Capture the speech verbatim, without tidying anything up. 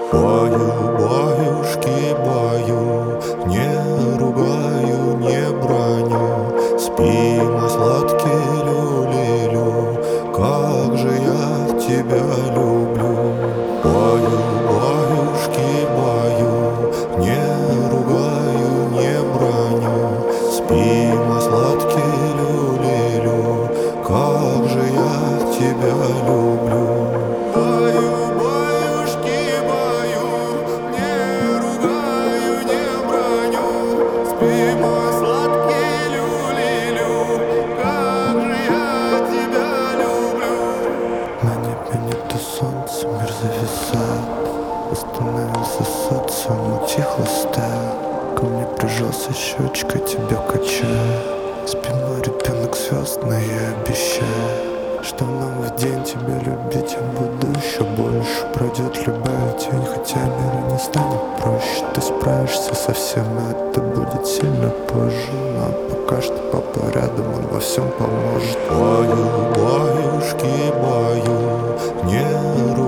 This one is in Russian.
Баю, баюшки, баю, не ругаю, не браню. Спи, мой сладкий люлилю, как же я тебя люблю. Баю, баюшки, баю, не ругаю, не браню. Спи, мой сладкий люлилю, как же я тебя люблю. Баю, баюшки, баю, не ругаю, не браню. Спи, мой сладкий люлилю, как же я тебя люблю. На небе нету солнца, мир зависает. Остановился социум, утихло стая. Ко мне прижался щечкой, тебя качая. Спи, мой ребенок, звездный, я обещаю, что в новый день тебя любить я буду еще больше. Пройдет любая тень, хотя мир не станет проще. Ты справишься со всем, но это будет сильно позже. Но пока что папа рядом, он во всем поможет. Баю, баюшки, баю, не ругаю.